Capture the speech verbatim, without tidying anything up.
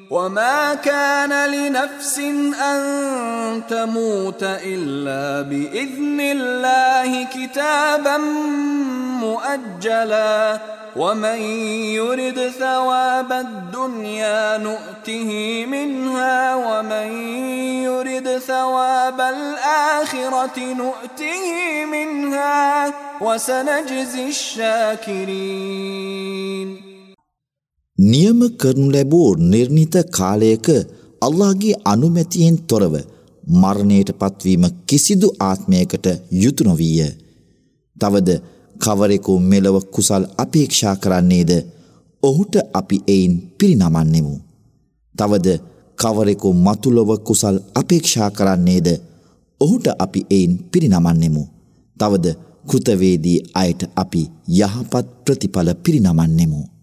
وما كان لنفس أن تموت إلا بإذن الله كتابا مؤجلا ومن يرد ثواب الدنيا نؤته منها ومن يرد ثواب الآخرة نؤته منها وسنجزي الشاكرين. නියම කරනු ලැබූ නිර්ණිත කාලයක අල්ලාහගේ අනුමැතියෙන් තොරව මරණයට පත්වීම කිසිදු ආත්මයකට යුතු නොවිය. තවද කවරෙකු මෙලව කුසල් අපේක්ෂා කරන්නේද ඔහුට අපි එයින් පිරිනමන්නෙමු. තවද කවරෙකු මතුලොව කුසල් අපේක්ෂා කරන්නේද ඔහුට අපි එයින් පිරිනමන්නෙමු. තවද කෘතවේදී අයට අපි යහපත් ප්‍රතිඵල පිරිනමන්නෙමු.